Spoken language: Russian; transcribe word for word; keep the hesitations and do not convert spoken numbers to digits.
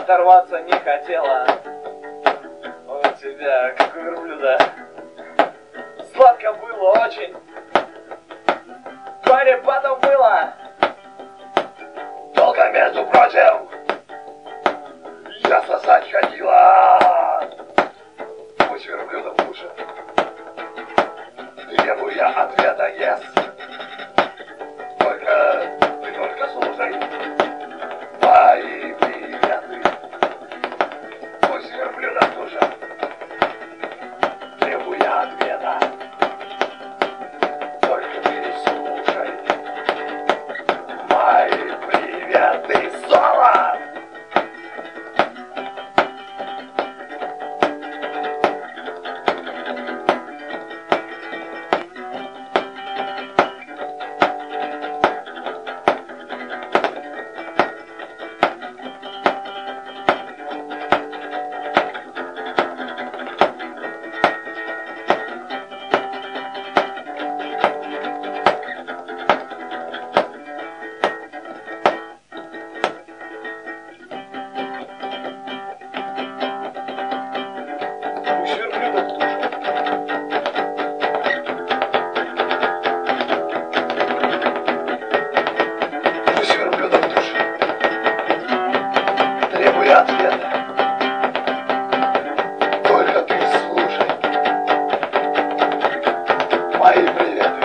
оторваться не хотела. У тебя, как у верблюда. Сладко было очень. Перепадом было. Долго, между прочим, я сосать ходила. Пусть верблюдом лучше. Требую я ответа, yes. Только, ты только слушай мои приветы. Пусть верблюдом лучше. Требую я ответа. Только переслушай мои приветы, соло. Ответа. Только ты слушай мои приветы.